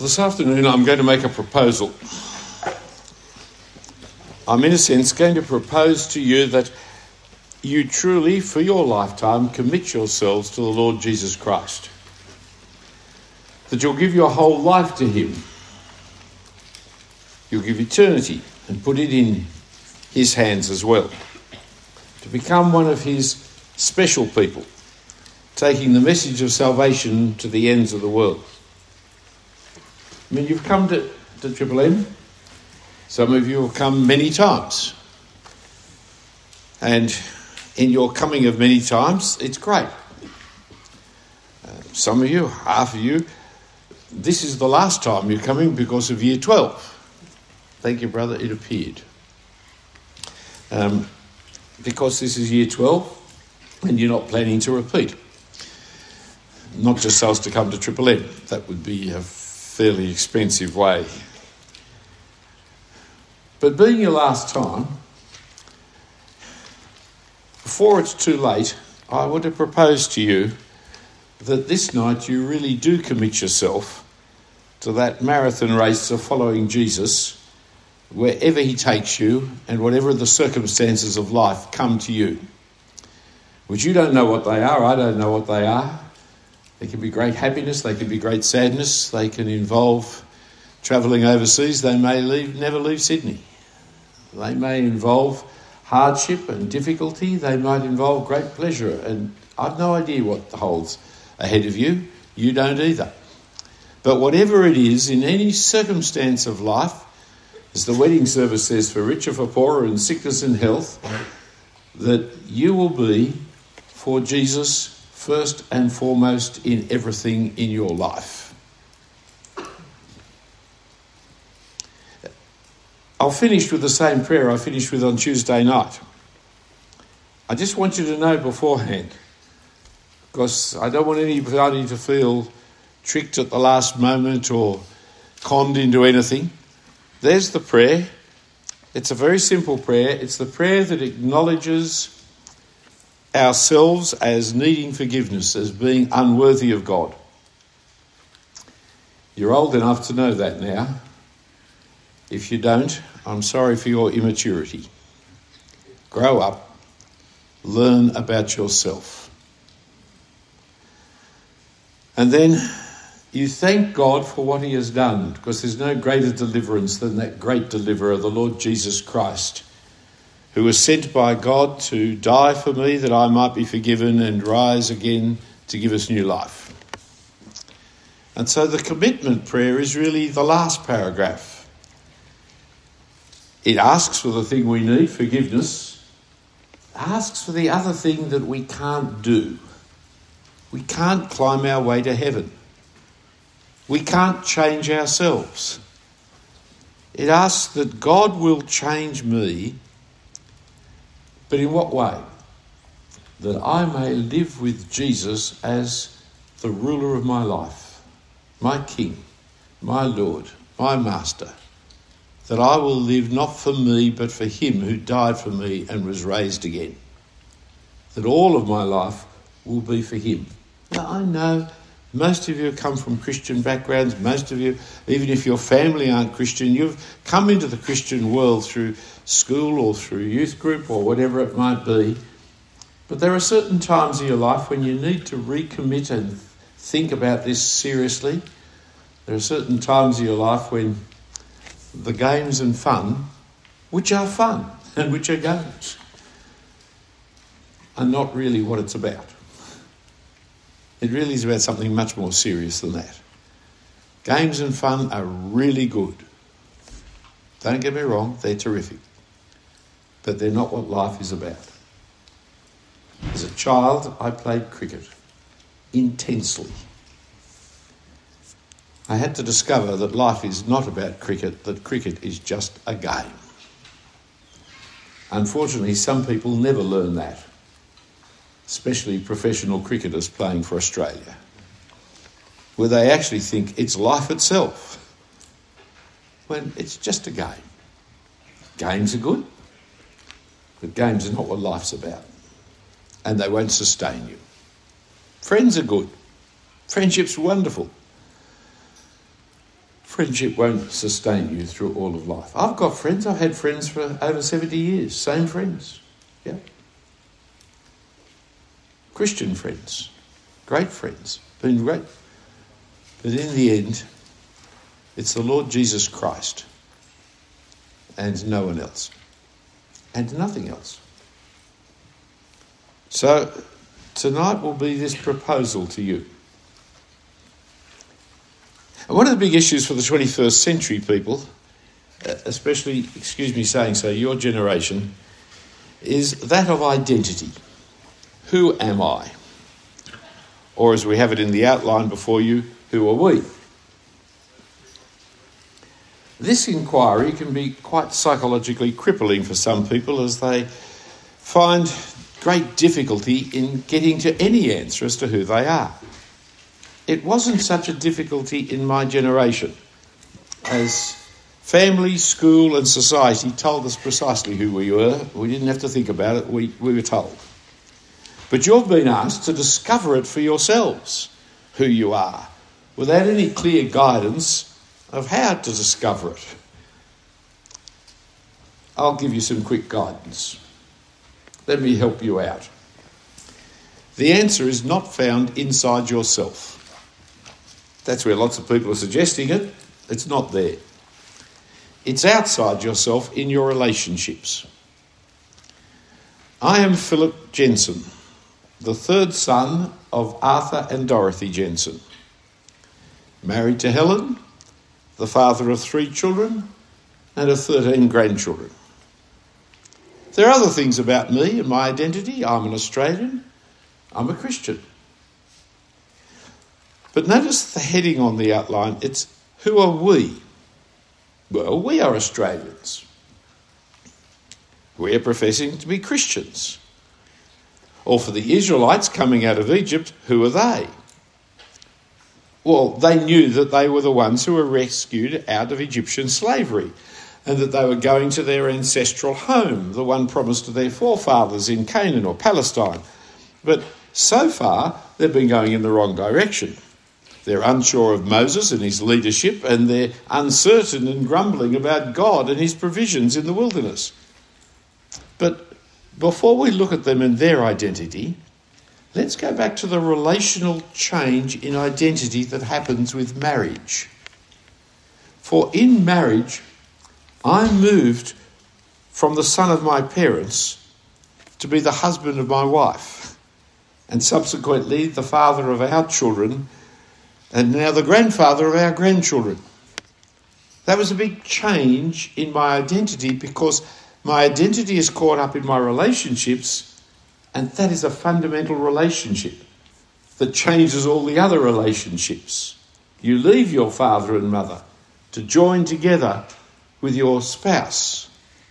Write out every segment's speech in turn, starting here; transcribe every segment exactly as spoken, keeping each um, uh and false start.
This afternoon I'm going to make a proposal. I'm in a sense going to propose to you that you truly, for your lifetime, commit yourselves to the Lord Jesus Christ. That you'll give your whole life to him. You'll give eternity and put it in his hands as well. To become one of his special people, taking the message of salvation to the ends of the world. I mean, you've come to, to Triple M. Some of you have come many times. And in your coming of many times, it's great. Uh, some of you, half of you, this is the last time you're coming because of year twelve. Thank you, brother, it appeared. Um, because this is year twelve and you're not planning to repeat. Not just so as to come to Triple M. That would be a fairly expensive way. But being your last time, before it's too late, I want to propose to you that this night you really do commit yourself to that marathon race of following Jesus, wherever he takes you and whatever the circumstances of life come to you. Which you don't know what they are, I don't know what they are. They can be great happiness, they can be great sadness, they can involve travelling overseas, they may leave, never leave Sydney. They may involve hardship and difficulty, they might involve great pleasure, and I've no idea what holds ahead of you, you don't either. But whatever it is, in any circumstance of life, as the wedding service says, for richer, for poorer, in sickness and health, that you will be for Jesus first and foremost in everything in your life. I'll finish with the same prayer I finished with on Tuesday night. I just want you to know beforehand, because I don't want anybody to feel tricked at the last moment or conned into anything. There's the prayer. It's a very simple prayer. It's the prayer that acknowledges ourselves as needing forgiveness, as being unworthy of God. You're old enough to know that now. If you don't, I'm sorry for your immaturity. Grow up. Learn about yourself. And then you thank God for what he has done, because there's no greater deliverance than that great deliverer, the Lord Jesus Christ, who was sent by God to die for me that I might be forgiven and rise again to give us new life. And so the commitment prayer is really the last paragraph. It asks for the thing we need, forgiveness. It asks for the other thing that we can't do. We can't climb our way to heaven. We can't change ourselves. It asks that God will change me, but in what way? That I may live with Jesus as the ruler of my life, my King, my Lord, my Master. That I will live not for me, but for him who died for me and was raised again. That all of my life will be for him. Now, I know most of you come from Christian backgrounds. Most of you, even if your family aren't Christian, you've come into the Christian world through school or through youth group or whatever it might be. But there are certain times in your life when you need to recommit and think about this seriously. There are certain times in your life when the games and fun, which are fun and which are games, are not really what it's about. It really is about something much more serious than that. Games and fun are really good. Don't get me wrong, they're terrific. But they're not what life is about. As a child, I played cricket intensely. I had to discover that life is not about cricket, that cricket is just a game. Unfortunately, some people never learn that, especially professional cricketers playing for Australia, where they actually think it's life itself, when it's just a game. Games are good, but games are not what life's about, and they won't sustain you. Friends are good. Friendship's wonderful. friendship won't sustain you through all of life. I've got friends, I've had friends for over seventy years, same friends. Yeah. Christian friends, great friends, been great. But in the end, it's the Lord Jesus Christ and no one else and nothing else. So tonight will be this proposal to you. And one of the big issues for the twenty-first century people, especially, excuse me saying so, your generation, is that of identity. Who am I? Or as we have it in the outline before you, who are we? This inquiry can be quite psychologically crippling for some people as they find great difficulty in getting to any answer as to who they are. It wasn't such a difficulty in my generation, as family, school and society told us precisely who we were. We didn't have to think about it, we, we were told. But you've been asked to discover it for yourselves, who you are, without any clear guidance of how to discover it. I'll give you some quick guidance. Let me help you out. The answer is not found inside yourself. That's where lots of people are suggesting it. It's not there. It's outside yourself in your relationships. I am Philip Jensen, the third son of Arthur and Dorothy Jensen. Married to Helen, the father of three children and of thirteen grandchildren. There are other things about me and my identity. I'm an Australian. I'm a Christian. But notice the heading on the outline. It's, who are we? Well, we are Australians. We're professing to be Christians. Or for the Israelites coming out of Egypt, who are they? Well, they knew that they were the ones who were rescued out of Egyptian slavery and that they were going to their ancestral home, the one promised to their forefathers in Canaan or Palestine. But so far, they've been going in the wrong direction. They're unsure of Moses and his leadership, and they're uncertain and grumbling about God and his provisions in the wilderness. But before we look at them and their identity, let's go back to the relational change in identity that happens with marriage. For in marriage, I moved from the son of my parents to be the husband of my wife, and subsequently the father of our children, and now the grandfather of our grandchildren. That was a big change in my identity because my identity is caught up in my relationships, and that is a fundamental relationship that changes all the other relationships. You leave your father and mother to join together with your spouse.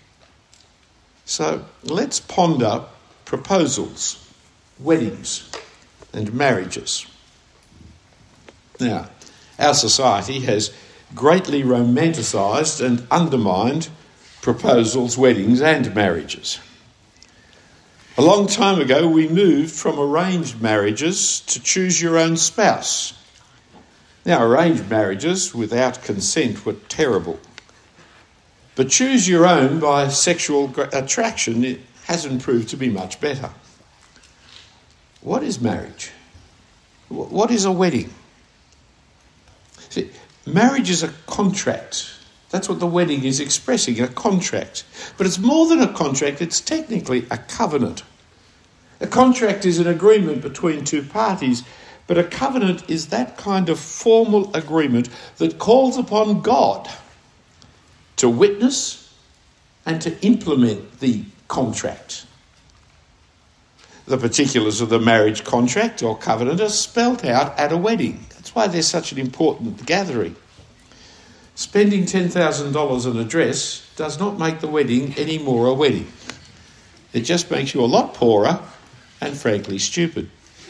So let's ponder proposals, weddings, and marriages. Now, our society has greatly romanticised and undermined proposals, weddings and marriages. A long time ago, we moved from arranged marriages to choose your own spouse. Now, arranged marriages without consent were terrible. But choose your own by sexual attraction, it hasn't proved to be much better. What is marriage? What is a wedding? See, marriage is a contract. That's what the wedding is expressing, a contract. But it's more than a contract, it's technically a covenant. A contract is an agreement between two parties, but a covenant is that kind of formal agreement that calls upon God to witness and to implement the contract. The particulars of the marriage contract or covenant are spelt out at a wedding. That's why they're such an important gathering. Spending ten thousand dollars on a dress does not make the wedding any more a wedding. It just makes you a lot poorer and frankly stupid.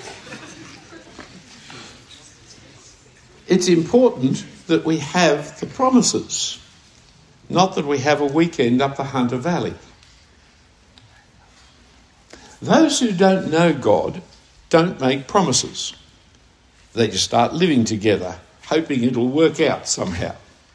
It's important that we have the promises, not that we have a weekend up the Hunter Valley. Those who don't know God don't make promises. They just start living together, hoping it'll work out somehow.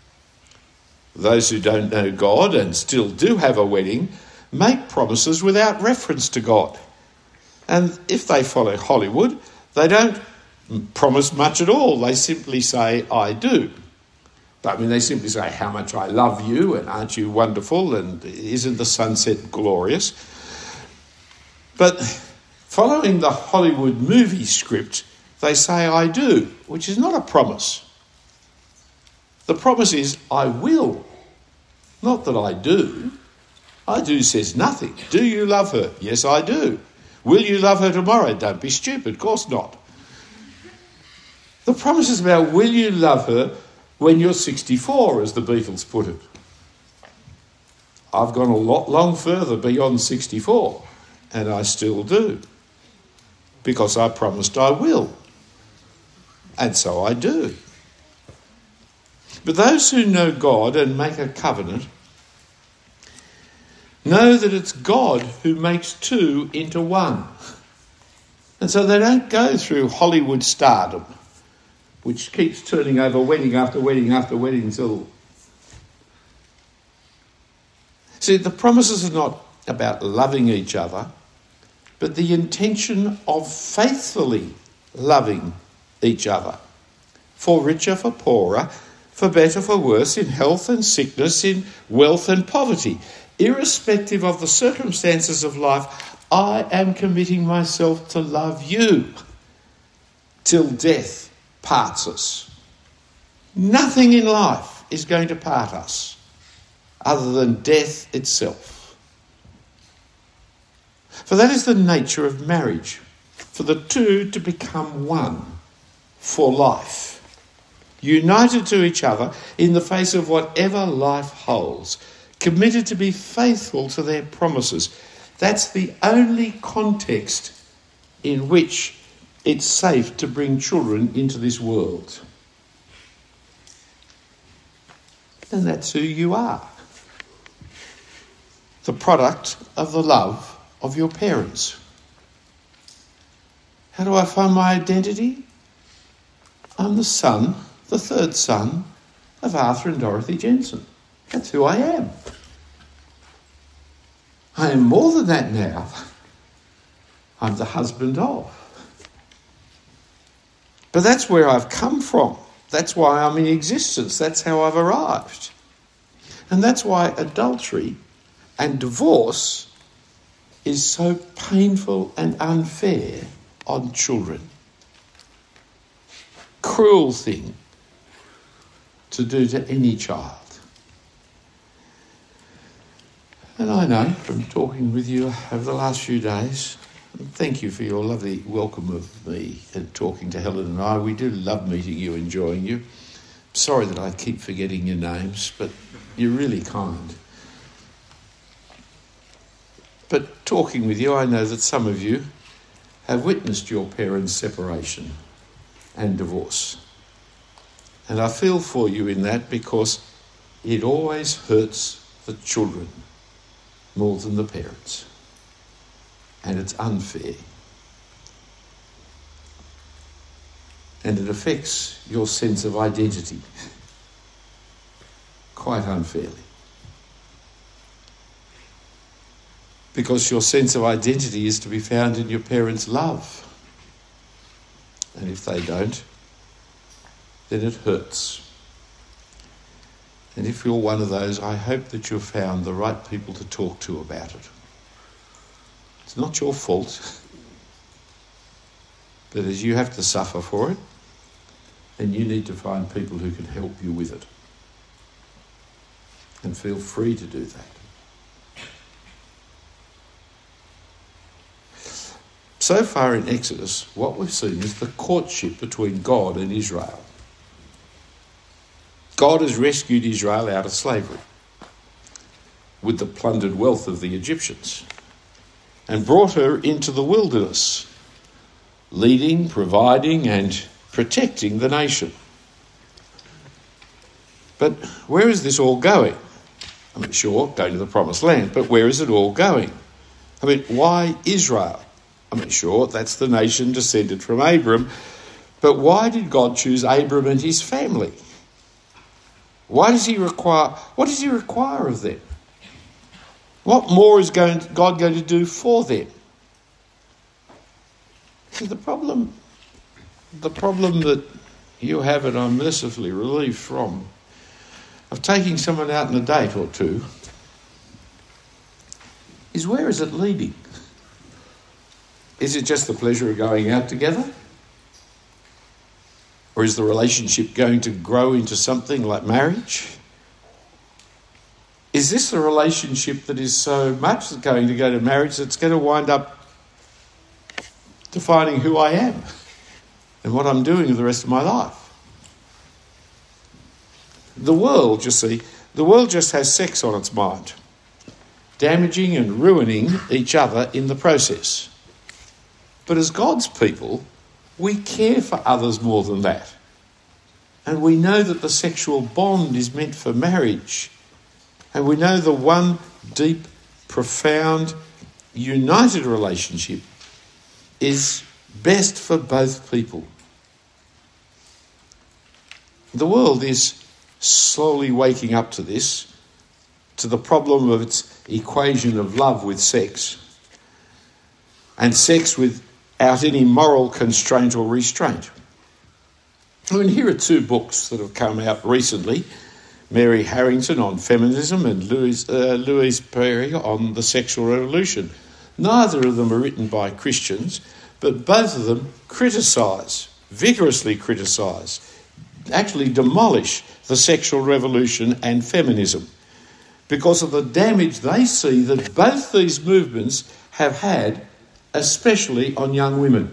Those who don't know God and still do have a wedding make promises without reference to God. And if they follow Hollywood, they don't promise much at all. They simply say, I do. I mean, they simply say, how much I love you, and aren't you wonderful, and isn't the sunset glorious? But following the Hollywood movie script, they say, I do, which is not a promise. The promise is, I will, not that I do. I do says nothing. Do you love her? Yes, I do. Will you love her tomorrow? Don't be stupid, of course not. The promise is about, will you love her when you're sixty-four, as the Beatles put it. I've gone a lot long further beyond sixty-four, and I still do, because I promised I will, and so I do. But those who know God and make a covenant know that it's God who makes two into one. And so they don't go through Hollywood stardom, which keeps turning over wedding after wedding after wedding until... See, the promises are not about loving each other, but the intention of faithfully loving each other. For richer, for poorer, for better, for worse, in health and sickness, in wealth and poverty. Irrespective of the circumstances of life, I am committing myself to love you till death parts us. Nothing in life is going to part us other than death itself. For that is the nature of marriage, for the two to become one for life, united to each other in the face of whatever life holds, committed to be faithful to their promises. That's the only context in which it's safe to bring children into this world. And that's who you are. The product of the love of your parents. How do I find my identity? I'm the son, the third son of Arthur and Dorothy Jensen. That's who I am. I am more than that now. I'm the husband of. But that's where I've come from. That's why I'm in existence. That's how I've arrived. And that's why adultery and divorce is so painful and unfair on children. Cruel thing to do to any child. And I know from talking with you over the last few days, and thank you for your lovely welcome of me and talking to Helen and I. We do love meeting you, enjoying you. Sorry that I keep forgetting your names, but you're really kind. But talking with you, I know that some of you have witnessed your parents' separation and divorce. And I feel for you in that, because it always hurts the children more than the parents. And it's unfair. And it affects your sense of identity quite unfairly. Because your sense of identity is to be found in your parents' love. And if they don't, then it hurts. And if you're one of those, I hope that you've found the right people to talk to about it. It's not your fault. But as you have to suffer for it, then you need to find people who can help you with it. And feel free to do that. So far in Exodus, what we've seen is the courtship between God and Israel. God has rescued Israel out of slavery with the plundered wealth of the Egyptians and brought her into the wilderness, leading, providing and protecting the nation. But where is this all going? I mean, sure, going to the promised land, but where is it all going? I mean, why Israel? I mean, sure, that's the nation descended from Abram, but why did God choose Abram and his family? Why does he require, what does he require of them? What more is going, God going to do for them? See, the problem, the problem that you have, and I'm mercifully relieved from, of taking someone out on a date or two, is where is it leading? Is it just the pleasure of going out together? Or is the relationship going to grow into something like marriage? Is this the relationship that is so much going to go to marriage that's going to wind up defining who I am and what I'm doing with the rest of my life? The world, you see, the world just has sex on its mind, damaging and ruining each other in the process. But as God's people, we care for others more than that. And we know that the sexual bond is meant for marriage. And we know the one deep, profound, united relationship is best for both people. The world is slowly waking up to this, to the problem of its equation of love with sex, and sex without any moral constraint or restraint. I mean, here are two books that have come out recently. Mary Harrington on feminism and Louise, uh, Louise Perry on the sexual revolution. Neither of them are written by Christians, but both of them criticise, vigorously criticise, actually demolish the sexual revolution and feminism because of the damage they see that both these movements have had, especially on young women.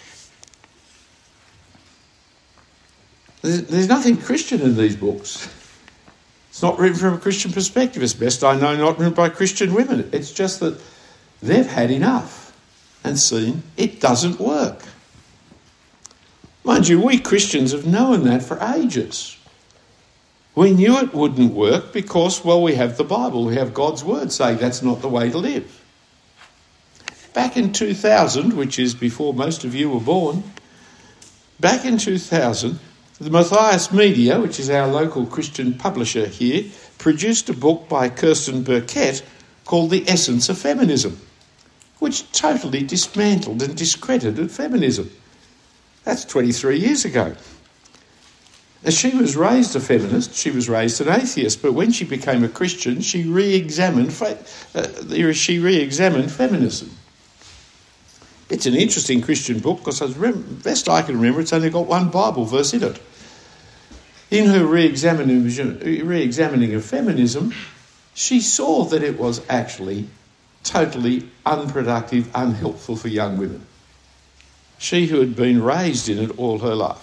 There's, there's nothing Christian in these books. It's not written from a Christian perspective. It's best I know not written by Christian women. It's just that they've had enough and seen it doesn't work. Mind you, we Christians have known that for ages. We knew it wouldn't work because, well, we have the Bible. We have God's word saying that's not the way to live. Back in two thousand, which is before most of you were born, back in two thousand, the Matthias Media, which is our local Christian publisher here, produced a book by Kirsten Burkett called The Essence of Feminism, which totally dismantled and discredited feminism. That's twenty-three years ago. As she was raised a feminist, she was raised an atheist, but when she became a Christian, she re-examined, uh, she re-examined feminism. It's an interesting Christian book because, as best I can remember, it's only got one Bible verse in it. In her re-examining, re-examining of feminism, she saw that it was actually totally unproductive, unhelpful for young women. She who had been raised in it all her life.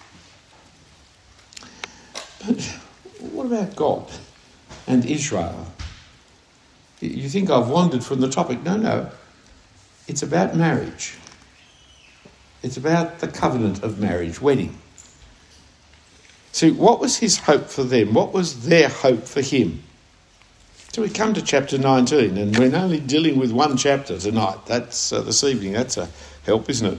But what about God and Israel? You think I've wandered from the topic. No, no. It's about marriage. It's about the covenant of marriage, wedding. See, what was his hope for them? What was their hope for him? So we come to chapter nineteen, and we're only dealing with one chapter tonight. That's uh, this evening. That's a help, isn't it?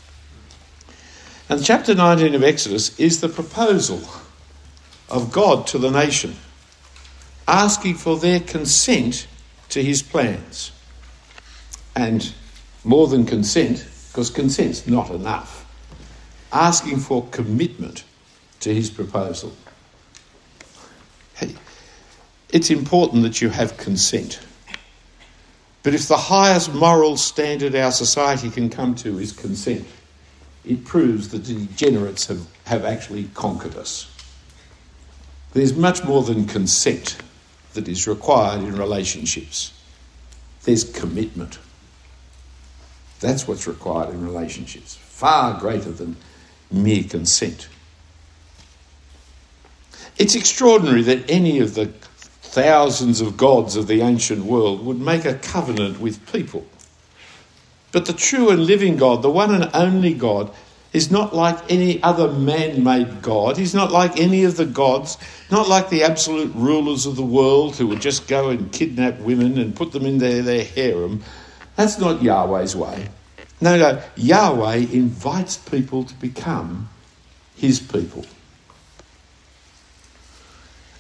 And chapter nineteen of Exodus is the proposal of God to the nation, asking for their consent to his plans. And more than consent, because consent's not enough, asking for commitment to his proposal. Hey, it's important that you have consent. But if the highest moral standard our society can come to is consent, it proves that the degenerates have, have actually conquered us. There's much more than consent that is required in relationships. There's commitment. That's what's required in relationships, far greater than mere consent. It's extraordinary that any of the thousands of gods of the ancient world would make a covenant with people. But the true and living God, the one and only God, is not like any other man-made God. He's not like any of the gods, not like the absolute rulers of the world who would just go and kidnap women and put them in their, their harem. That's not Yahweh's way. No, no, Yahweh invites people to become his people.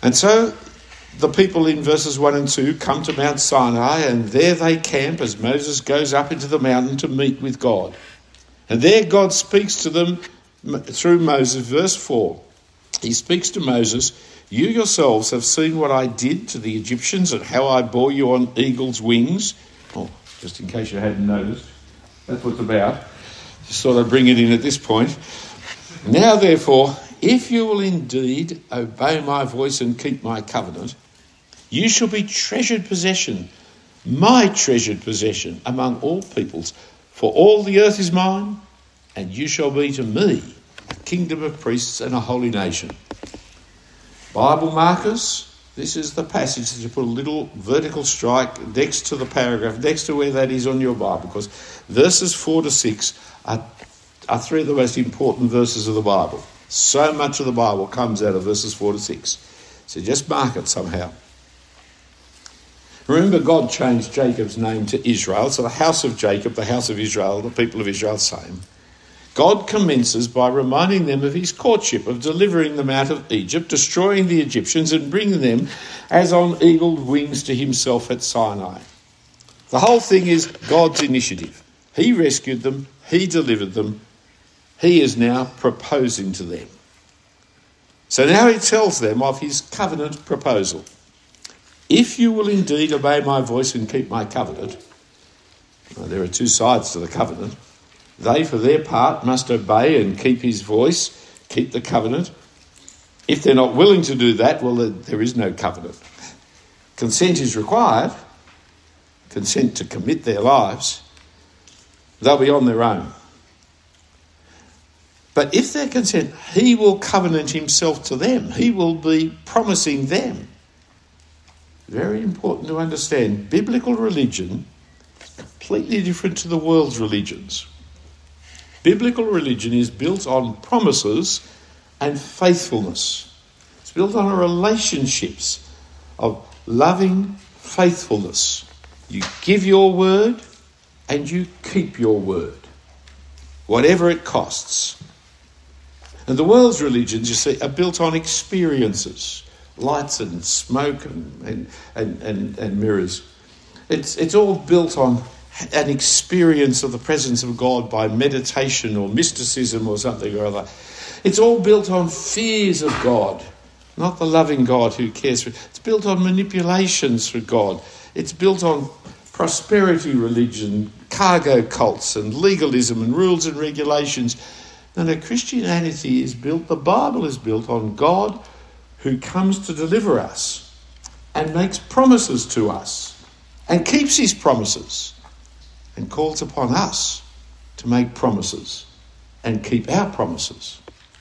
And so the people in verses one and two come to Mount Sinai, and there they camp as Moses goes up into the mountain to meet with God. And there God speaks to them through Moses. Verse four, he speaks to Moses, "You yourselves have seen what I did to the Egyptians and how I bore you on eagle's wings." Oh, just in case you hadn't noticed, that's what it's about. Just thought I'd bring it in at this point. "Now therefore, if you will indeed obey my voice and keep my covenant, you shall be treasured possession, my treasured possession among all peoples. For all the earth is mine, and you shall be to me a kingdom of priests and a holy nation." Bible markers, this is the passage that you put a little vertical strike next to the paragraph, next to where that is on your Bible, because verses four to six are, are three of the most important verses of the Bible. So much of the Bible comes out of verses four to six. So just mark it somehow. Remember, God changed Jacob's name to Israel. So the house of Jacob, the house of Israel, the people of Israel, same. God commences by reminding them of his courtship, of delivering them out of Egypt, destroying the Egyptians and bringing them as on eagle wings to himself at Sinai. The whole thing is God's initiative. He rescued them. He delivered them. He is now proposing to them. So now he tells them of his covenant proposal. "If you will indeed obey my voice and keep my covenant," well, there are two sides to the covenant. They, for their part, must obey and keep his voice, keep the covenant. If they're not willing to do that, well, there is no covenant. Consent is required, consent to commit their lives. They'll be on their own. But if they're consent, he will covenant himself to them. He will be promising them. Very important to understand. Biblical religion is completely different to the world's religions. Biblical religion is built on promises and faithfulness. It's built on relationships of loving faithfulness. You give your word and you keep your word, whatever it costs. And the world's religions, you see, are built on experiences, lights and smoke and, and, and, and, and mirrors. It's, it's all built on an experience of the presence of God by meditation or mysticism or something or other. It's all built on fears of God, not the loving God who cares for it. It's built on manipulations for God. It's built on prosperity religion, cargo cults and legalism and rules and regulations. No, no, Christianity is built, the Bible is built on God who comes to deliver us and makes promises to us and keeps his promises and calls upon us to make promises and keep our promises.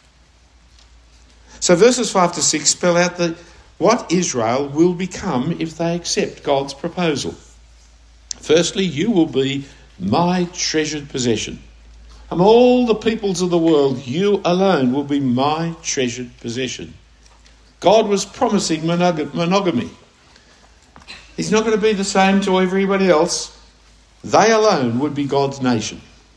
So verses five to six spell out the, what Israel will become if they accept God's proposal. Firstly, you will be my treasured possession. Among all the peoples of the world, you alone will be my treasured possession. God was promising monog- monogamy. He's not going to be the same to everybody else. They alone would be God's nation.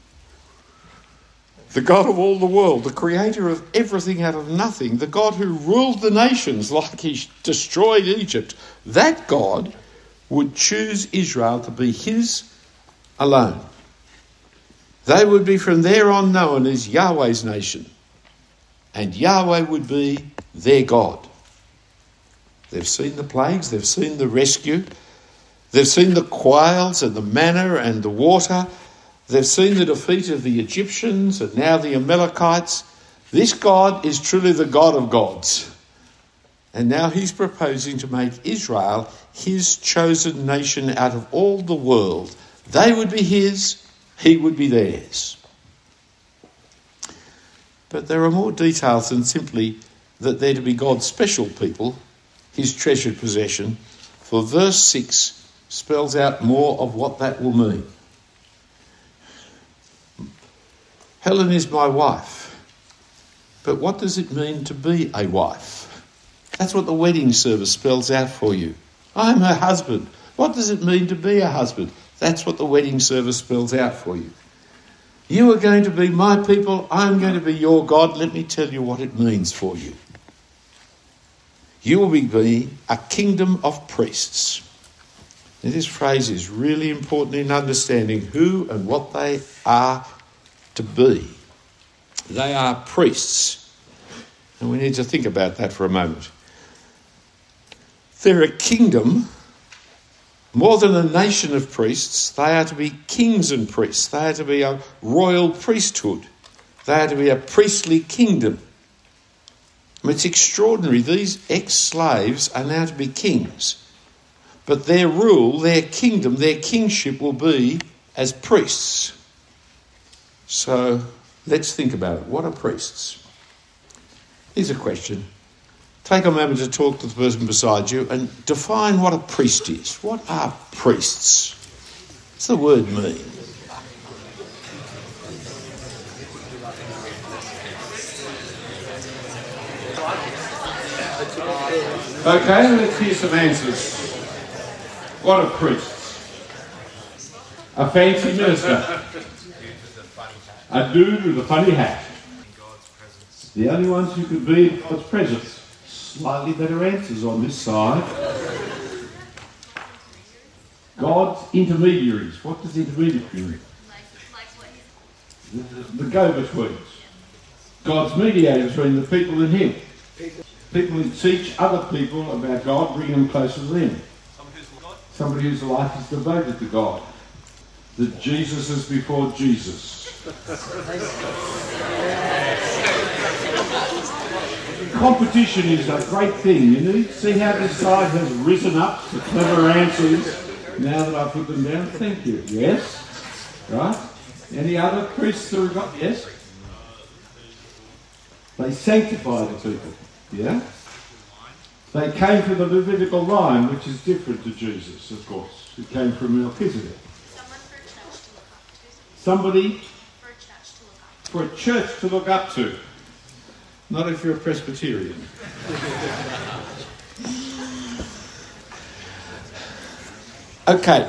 The God of all the world, the creator of everything out of nothing, the God who ruled the nations like he destroyed Egypt, that God would choose Israel to be his alone. They would be from there on known as Yahweh's nation, and Yahweh would be their God. They've seen the plagues, they've seen the rescue, they've seen the quails and the manna and the water, they've seen the defeat of the Egyptians and now the Amalekites. This God is truly the God of gods. And now he's proposing to make Israel his chosen nation out of all the world. They would be his, he would be theirs. But there are more details than simply that they're to be God's special people, his treasured possession, for verse six spells out more of what that will mean. Helen is my wife, but what does it mean to be a wife? That's what the wedding service spells out for you. I'm her husband. What does it mean to be a husband? That's what the wedding service spells out for you. You are going to be my people. I'm going to be your God. Let me tell you what it means for you. You will be a kingdom of priests. Now, this phrase is really important in understanding who and what they are to be. They are priests. And we need to think about that for a moment. They're a kingdom. More than a nation of priests, they are to be kings and priests. They are to be a royal priesthood. They are to be a priestly kingdom. I mean, it's extraordinary. These ex-slaves are now to be kings. But their rule, their kingdom, their kingship will be as priests. So let's think about it. What are priests? Here's a question. Take a moment to talk to the person beside you and define what a priest is. What are priests? What's the word mean? Okay, let's hear some answers. What are priests? A fancy minister. A dude with a funny hat. The only ones who could be in God's presence. Slightly better answers on this side. God's intermediaries. What does intermediary mean? The, the go-betweens. God's mediators between the people and him. People who teach other people about God, bring them closer to them. Somebody whose life is devoted to God. That Jesus is before Jesus. Competition is a great thing. You need to see how this side has risen up to clever answers now that I put them down. Thank you. Yes? Right? Any other priests that have got? Yes? They sanctify the people. Yeah? They came from the Levitical line, which is different to Jesus, of course, who came from Melchizedek. Somebody for a church to look up to. Not if you're a Presbyterian. Okay.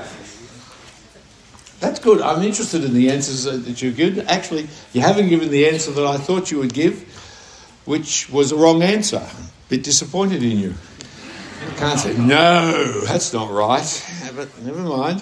That's good. I'm interested in the answers that you give. Actually, you haven't given the answer that I thought you would give, which was a wrong answer. A bit disappointed in you. Can't say, no, that's not right. But never mind.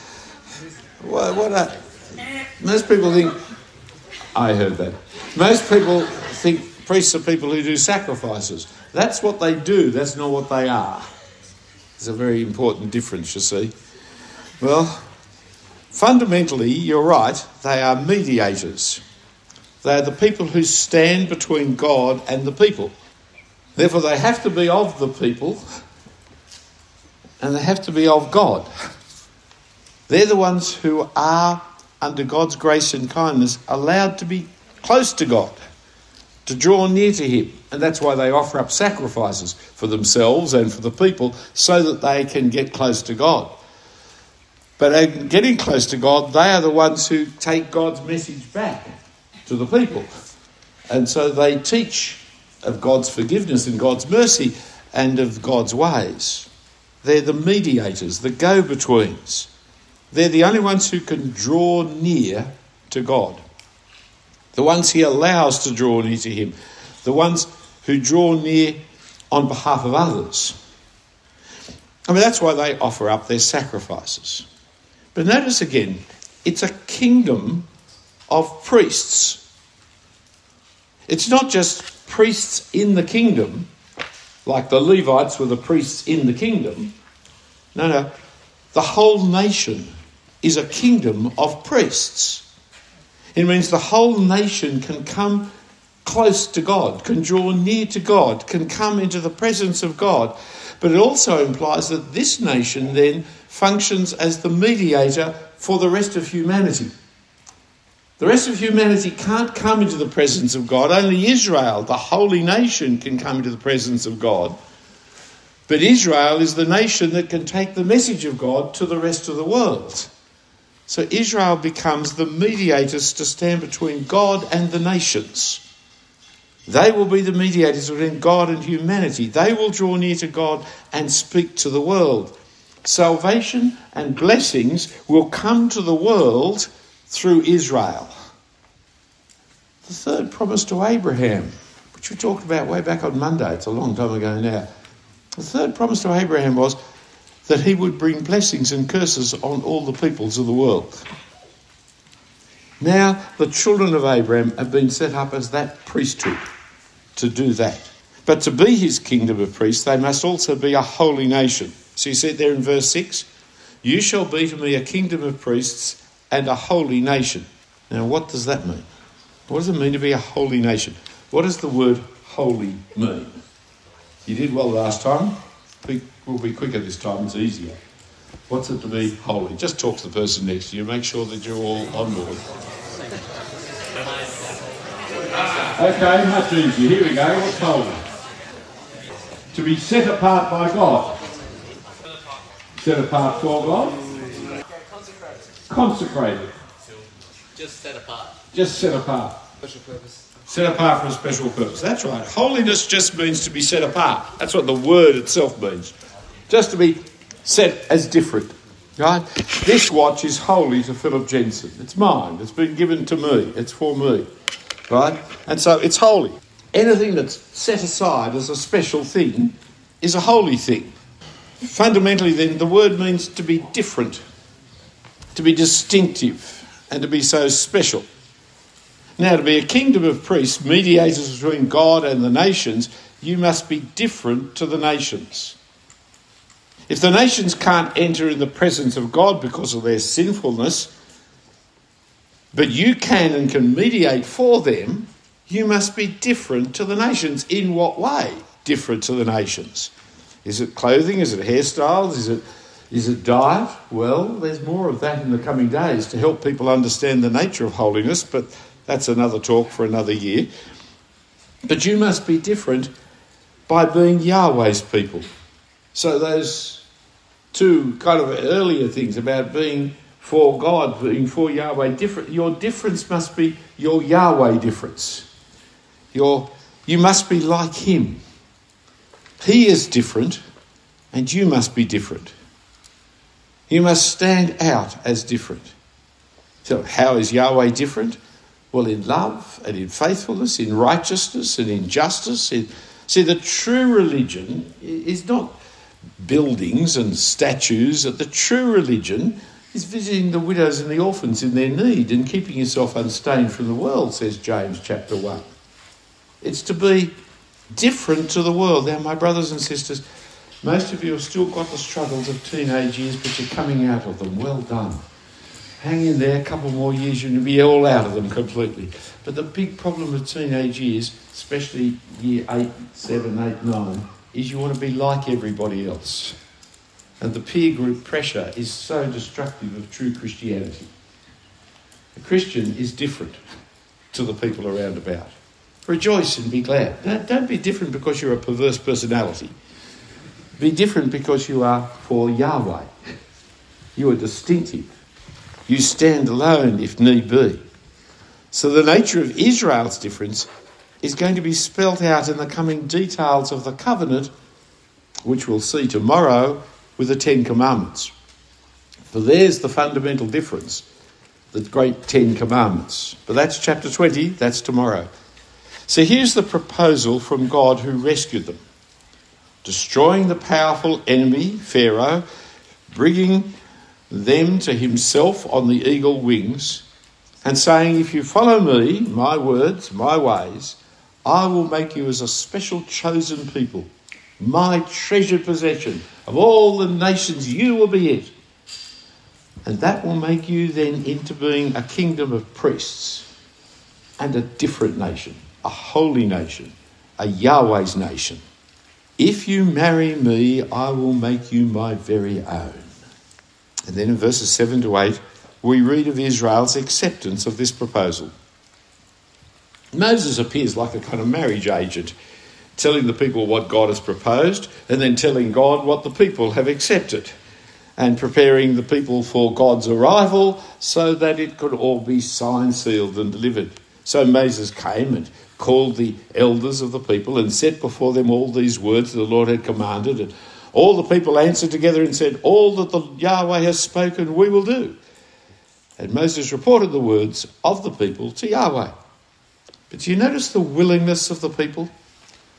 What, what are... Most people think... I heard that. Most people think priests are people who do sacrifices. That's what they do. That's not what they are. There's a very important difference, you see. Well, fundamentally, you're right. They are mediators. They are the people who stand between God and the people. Therefore, they have to be of the people and they have to be of God. They're the ones who are, under God's grace and kindness, allowed to be close to God, to draw near to him. And that's why they offer up sacrifices for themselves and for the people so that they can get close to God. But getting close to God, they are the ones who take God's message back to the people. And so they teach of God's forgiveness and God's mercy and of God's ways. They're the mediators, the go-betweens. They're the only ones who can draw near to God. The ones he allows to draw near to him. The ones who draw near on behalf of others. I mean, that's why they offer up their sacrifices. But notice again, it's a kingdom of priests. It's not just priests in the kingdom, like the Levites were the priests in the kingdom. No, no. The whole nation is a kingdom of priests. It means the whole nation can come close to God, can draw near to God, can come into the presence of God. But it also implies that this nation then functions as the mediator for the rest of humanity. The rest of humanity can't come into the presence of God. Only Israel, the holy nation, can come into the presence of God. But Israel is the nation that can take the message of God to the rest of the world. So Israel becomes the mediators to stand between God and the nations. They will be the mediators between God and humanity. They will draw near to God and speak to the world. Salvation and blessings will come to the world through Israel. The third promise to Abraham, which we talked about way back on Monday, it's a long time ago now. The third promise to Abraham was that he would bring blessings and curses on all the peoples of the world. Now, the children of Abraham have been set up as that priesthood to do that. But to be his kingdom of priests, they must also be a holy nation. So you see it there in verse six. You shall be to me a kingdom of priests and a holy nation. Now, what does that mean? What does it mean to be a holy nation? What does the word holy mean? You did well last time. We'll be quicker this time. It's easier. What's it to be holy? Just talk to the person next to you. Make sure that you're all on board. Okay, much easier. Here we go. What's holy? To be set apart by God. Set apart for God. Consecrated. Consecrated. Just set apart. Just set apart. Special purpose. Set apart for a special purpose. That's right. Holiness just means to be set apart. That's what the word itself means. Just to be set as different. Right? This watch is holy to Philip Jensen. It's mine. It's been given to me. It's for me. Right? And so it's holy. Anything that's set aside as a special thing is a holy thing. Fundamentally then, the word means to be different, to be distinctive, and to be so special. Now, to be a kingdom of priests, mediators between God and the nations, you must be different to the nations. If the nations can't enter in the presence of God because of their sinfulness, but you can and can mediate for them, you must be different to the nations. In what way different to the nations? Is it clothing? Is it hairstyles? Is it is it diet? Well, there's more of that in the coming days to help people understand the nature of holiness, but that's another talk for another year. But you must be different by being Yahweh's people. So those two kind of earlier things about being for God, being for Yahweh, different. Your difference must be your Yahweh difference. Your, you must be like him. He is different, and you must be different. You must stand out as different. So how is Yahweh different? Well, in love and in faithfulness, in righteousness and in justice. In, see, the true religion is not buildings and statues. The true religion is visiting the widows and the orphans in their need and keeping yourself unstained from the world, says James chapter one. It's to be different to the world. Now, my brothers and sisters, most of you have still got the struggles of teenage years, but you're coming out of them. Well done. Hang in there, a couple more years, you'll be all out of them completely. But the big problem with teenage years, especially year eight, seven, eight, nine, is you want to be like everybody else. And the peer group pressure is so destructive of true Christianity. A Christian is different to the people around about. Rejoice and be glad. Don't, don't be different because you're a perverse personality. Be different because you are for Yahweh. You are distinctive. You stand alone if need be. So the nature of Israel's difference is going to be spelt out in the coming details of the covenant, which we'll see tomorrow with the Ten Commandments. For there's the fundamental difference, the great Ten Commandments. But that's chapter twenty, that's tomorrow. So here's the proposal from God who rescued them. Destroying the powerful enemy, Pharaoh, bringing them to himself on the eagle wings, and saying, if you follow me, my words, my ways, I will make you as a special chosen people, my treasured possession. Of all the nations, you will be it. And that will make you then into being a kingdom of priests and a different nation, a holy nation, a Yahweh's nation. If you marry me, I will make you my very own. And then in verses seven to eight, we read of Israel's acceptance of this proposal. Moses appears like a kind of marriage agent, telling the people what God has proposed and then telling God what the people have accepted and preparing the people for God's arrival so that it could all be signed, sealed and delivered. So Moses came and called the elders of the people and set before them all these words the Lord had commanded. And all the people answered together and said, all that the Yahweh has spoken, we will do. And Moses reported the words of the people to Yahweh. But do you notice the willingness of the people?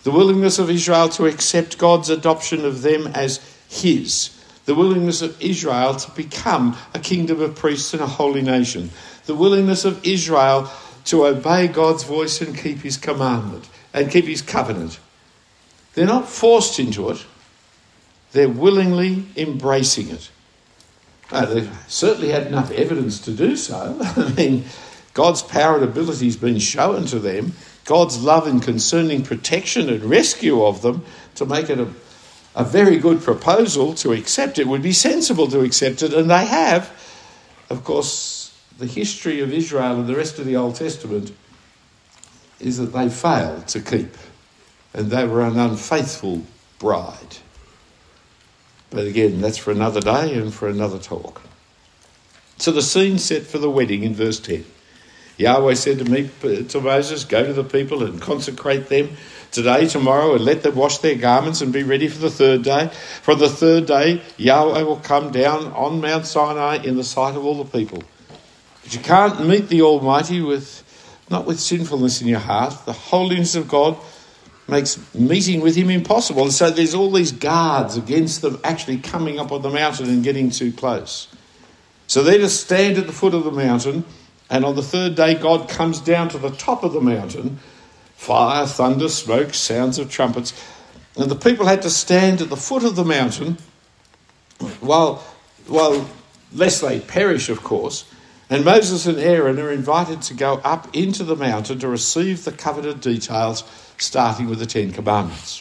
The willingness of Israel to accept God's adoption of them as his. The willingness of Israel to become a kingdom of priests and a holy nation. The willingness of Israel to obey God's voice and keep his commandment and keep his covenant. They're not forced into it. They're willingly embracing it. Oh, they certainly had enough evidence to do so. I mean, God's power and ability has been shown to them. God's love and concerning protection and rescue of them to make it a, a very good proposal to accept it. It would be sensible to accept it, and they have. Of course, the history of Israel and the rest of the Old Testament is that they failed to keep, and they were an unfaithful bride. But again, that's for another day and for another talk. So the scene set for the wedding in verse ten. Yahweh said to me, to Moses, go to the people and consecrate them today, tomorrow, and let them wash their garments and be ready for the third day. For the third day, Yahweh will come down on Mount Sinai in the sight of all the people. But you can't meet the Almighty with, not with sinfulness in your heart. The holiness of God makes meeting with him impossible. And so there's all these guards against them actually coming up on the mountain and getting too close. So they're to stand at the foot of the mountain, and on the third day God comes down to the top of the mountain, fire, thunder, smoke, sounds of trumpets. And the people had to stand at the foot of the mountain while, while lest they perish, of course. And Moses and Aaron are invited to go up into the mountain to receive the covenant details, starting with the Ten Commandments.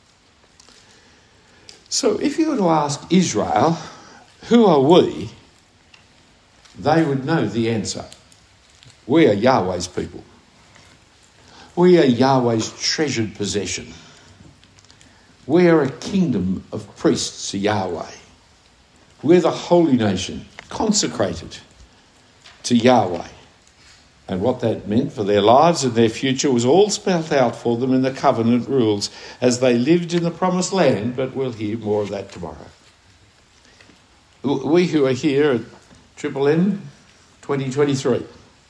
So if you were to ask Israel, who are we? They would know the answer. We are Yahweh's people. We are Yahweh's treasured possession. We are a kingdom of priests to Yahweh. We're the holy nation, consecrated to Yahweh. And what that meant for their lives and their future was all spelled out for them in the covenant rules as they lived in the promised land, but we'll hear more of that tomorrow. We who are here at Triple M twenty twenty-three,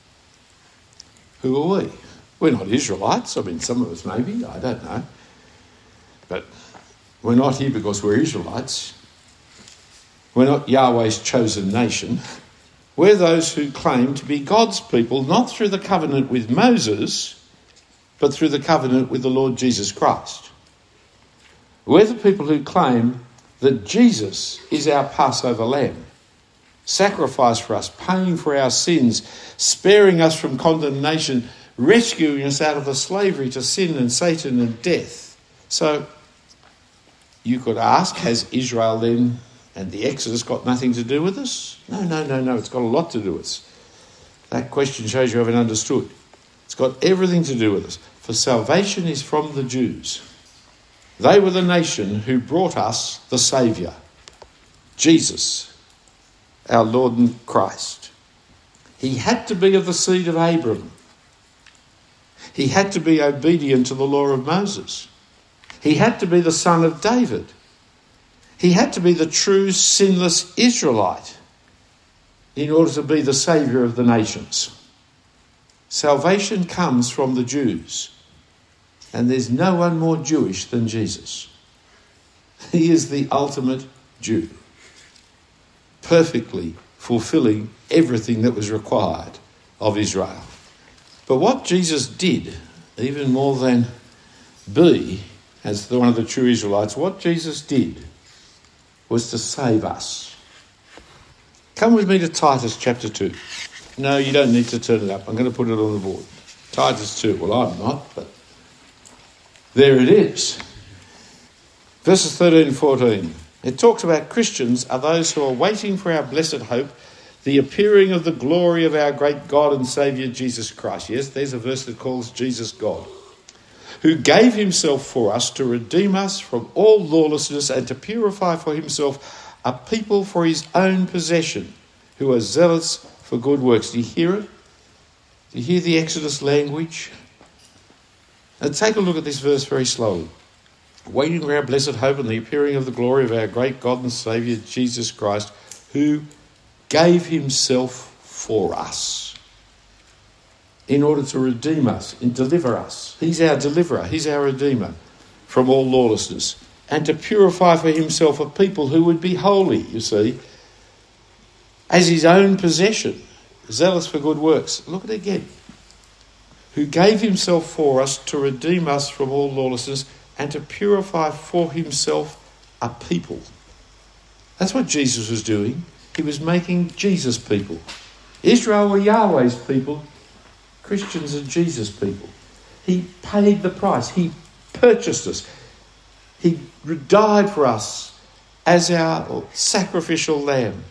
who are we? We're not Israelites. I mean, some of us maybe, I don't know. But we're not here because we're Israelites. We're not Yahweh's chosen nation. We're those who claim to be God's people, not through the covenant with Moses, but through the covenant with the Lord Jesus Christ. We're the people who claim that Jesus is our Passover lamb, sacrificed for us, paying for our sins, sparing us from condemnation, rescuing us out of the slavery to sin and Satan and death. So you could ask, has Israel then and the Exodus got nothing to do with us? No, no, no, no. It's got a lot to do with us. That question shows you haven't understood. It's got everything to do with us. For salvation is from the Jews. They were the nation who brought us the Saviour, Jesus, our Lord and Christ. He had to be of the seed of Abram. He had to be obedient to the law of Moses. He had to be the son of David. He had to be the true sinless Israelite in order to be the saviour of the nations. Salvation comes from the Jews, and there's no one more Jewish than Jesus. He is the ultimate Jew, perfectly fulfilling everything that was required of Israel. But what Jesus did, even more than be as the one of the true Israelites, what Jesus did was to save us. Come with me to Titus chapter two. No, you don't need to turn it up. I'm going to put it on the board. Titus two. Well, I'm not, but there it is. Verses thirteen and fourteen. It talks about Christians are those who are waiting for our blessed hope, the appearing of the glory of our great God and Saviour Jesus Christ. Yes, there's a verse that calls Jesus God, who gave himself for us to redeem us from all lawlessness and to purify for himself a people for his own possession, who are zealous for good works. Do you hear it? Do you hear the Exodus language? Now take a look at this verse very slowly. Waiting for our blessed hope and the appearing of the glory of our great God and Saviour Jesus Christ, who gave himself for us in order to redeem us and deliver us. He's our deliverer. He's our redeemer. from all lawlessness, and to purify for himself a people who would be holy, you see, as his own possession, zealous for good works. Look at it again. Who gave himself for us to redeem us from all lawlessness and to purify for himself a people. That's what Jesus was doing. He was making Jesus people. Israel were Yahweh's people. Christians are Jesus people. He paid the price. He purchased us. He died for us as our sacrificial lamb.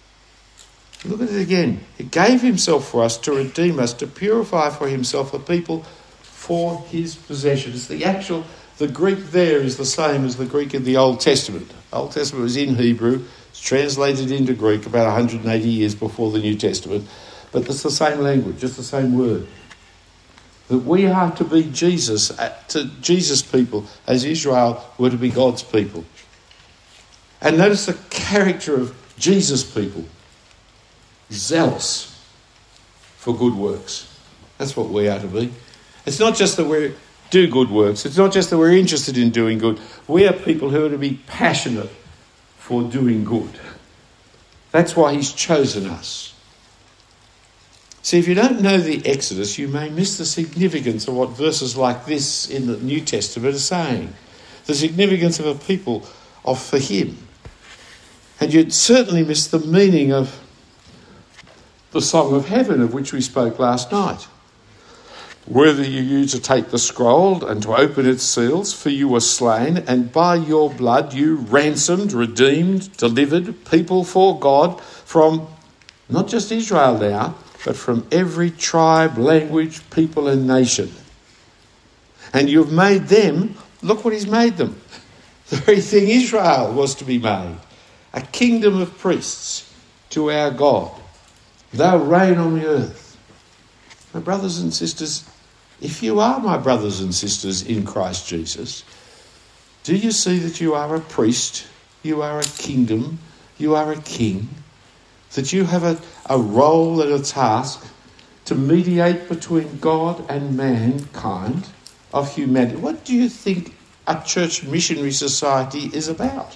Look at it again. He gave himself for us to redeem us, to purify for himself a people for his possession. It's the actual, the Greek there is the same as the Greek in the Old Testament. Old Testament was in Hebrew. It's translated into Greek about one hundred eighty years before the New Testament. But it's the same language, just the same word. That we are to be Jesus, to Jesus people, as Israel were to be God's people. And notice the character of Jesus people. Zealous for good works. That's what we are to be. It's not just that we do good works. It's not just that we're interested in doing good. We are people who are to be passionate for doing good. That's why he's chosen us. See, if you don't know the Exodus, you may miss the significance of what verses like this in the New Testament are saying. The significance of a people of for him. And you'd certainly miss the meaning of the Song of Heaven, of which we spoke last night. Worthy are you to take the scroll and to open its seals, for you were slain, and by your blood you ransomed, redeemed, delivered people for God from not just Israel now, but from every tribe, language, people and nation. And you've made them, look what he's made them, the very thing Israel was to be made, a kingdom of priests to our God. They'll reign on the earth. My brothers and sisters, if you are my brothers and sisters in Christ Jesus, do you see that you are a priest, you are a kingdom, you are a king, that you have a, a role and a task to mediate between God and mankind of humanity? What do you think a church missionary society is about?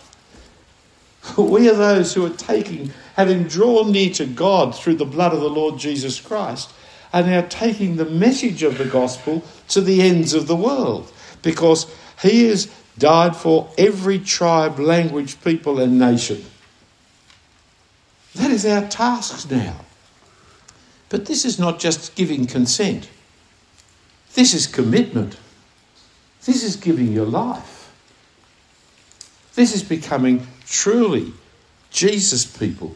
We are those who are taking, having drawn near to God through the blood of the Lord Jesus Christ, are now taking the message of the gospel to the ends of the world, because he has died for every tribe, language, people and nation. That is our task now. But this is not just giving consent. This is commitment. This is giving your life. This is becoming truly Jesus people.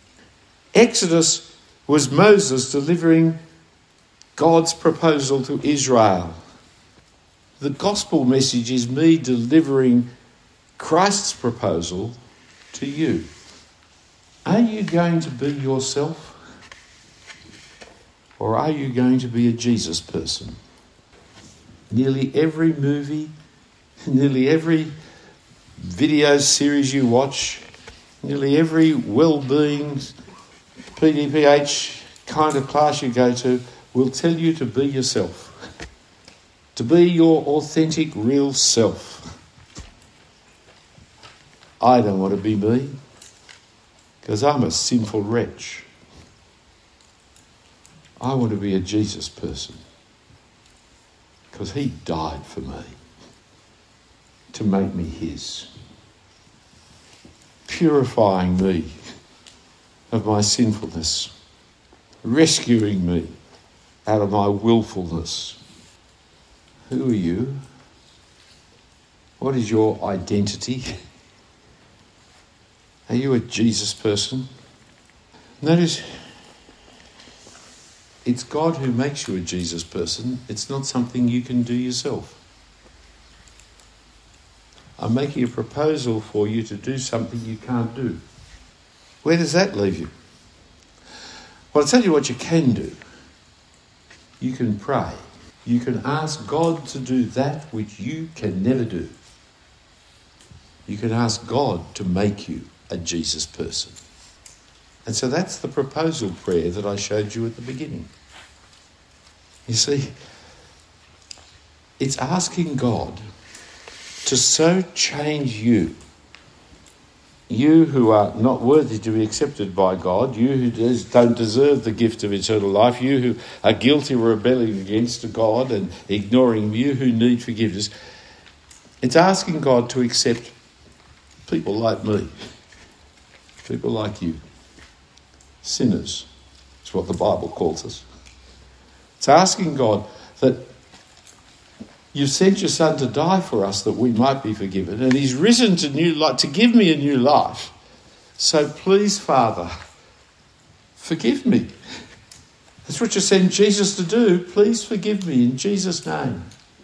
Exodus was Moses delivering God's proposal to Israel. The gospel message is me delivering Christ's proposal to you. Are you going to be yourself? Or are you going to be a Jesus person? Nearly every movie, nearly every video series you watch, nearly every well-being P D P H kind of class you go to will tell you to be yourself, to be your authentic, real self. I don't want to be me, because I'm a sinful wretch. I want to be a Jesus person, because he died for me to make me his, purifying me of my sinfulness, rescuing me out of my willfulness. Who are you? What is your identity? Are you a Jesus person? Notice, it's God who makes you a Jesus person. It's not something you can do yourself. I'm making a proposal for you to do something you can't do. Where does that leave you? Well, I'll tell you what you can do. You can pray. You can ask God to do that which you can never do. You can ask God to make you a Jesus person. And so that's the proposal prayer that I showed you at the beginning. You see, it's asking God to so change you, you who are not worthy to be accepted by God, you who don't deserve the gift of eternal life, you who are guilty of rebelling against God and ignoring Him, you who need forgiveness. It's asking God to accept people like me, people like you, sinners. It's what the Bible calls us. It's asking God that you've sent your Son to die for us that we might be forgiven, and He's risen to new life, to give me a new life. So please, Father, forgive me. That's what you sent Jesus to do. Please forgive me in Jesus' name.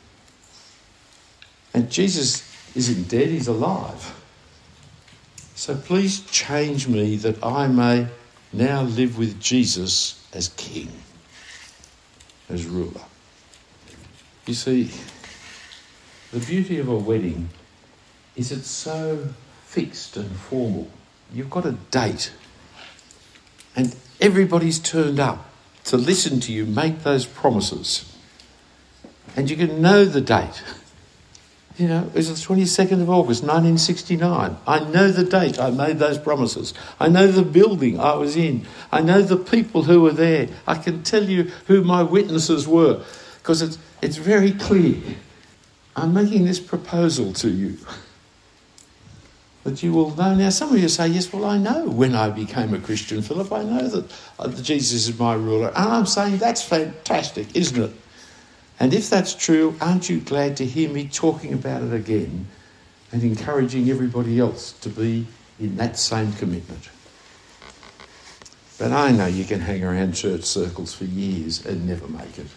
And Jesus isn't dead, He's alive. So please change me that I may now live with Jesus as King, as ruler. You see, the beauty of a wedding is it's so fixed and formal. You've got a date and everybody's turned up to listen to you make those promises. And you can know the date. You know, it was the twenty-second of August, nineteen sixty-nine. I know the date I made those promises. I know the building I was in. I know the people who were there. I can tell you who my witnesses were because it's, it's very clear. I'm making this proposal to you that you will know. Now, some of you say, yes, well, I know when I became a Christian, Philip. I know that uh, Jesus is my ruler. And I'm saying that's fantastic, isn't it? And if that's true, aren't you glad to hear me talking about it again and encouraging everybody else to be in that same commitment? But I know you can hang around church circles for years and never make it.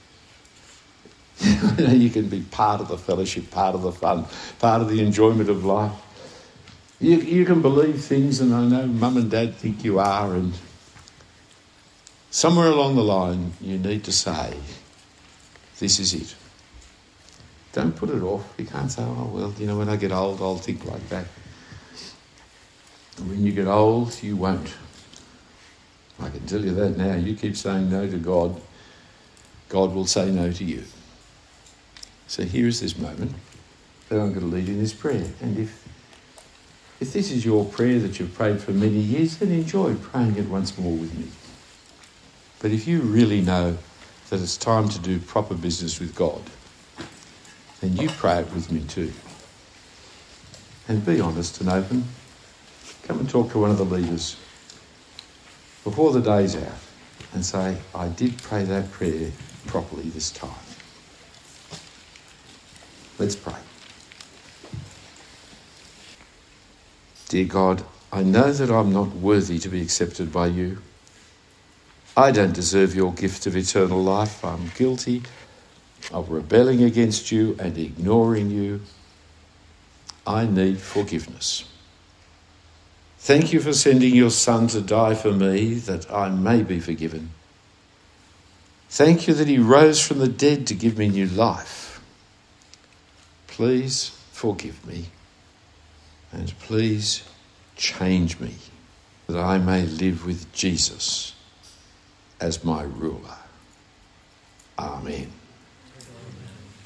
You know, you can be part of the fellowship, part of the fun, part of the enjoyment of life. You, you can believe things, and I know mum and dad think you are, and somewhere along the line you need to say, this is it. Don't put it off. You can't say, oh, well, you know, when I get old, I'll think like that. When you get old, you won't. I can tell you that now. You keep saying no to God, God will say no to you. So here is this moment that I'm going to lead in this prayer. And if if this is your prayer that you've prayed for many years, then enjoy praying it once more with me. But if you really know that it's time to do proper business with God, then you pray it with me too. And be honest and open. Come and talk to one of the leaders before the day's out and say, I did pray that prayer properly this time. Let's pray. Dear God, I know that I'm not worthy to be accepted by you. I don't deserve your gift of eternal life. I'm guilty of rebelling against you and ignoring you. I need forgiveness. Thank you for sending your Son to die for me that I may be forgiven. Thank you that he rose from the dead to give me new life. Please forgive me and please change me that I may live with Jesus as my ruler. Amen.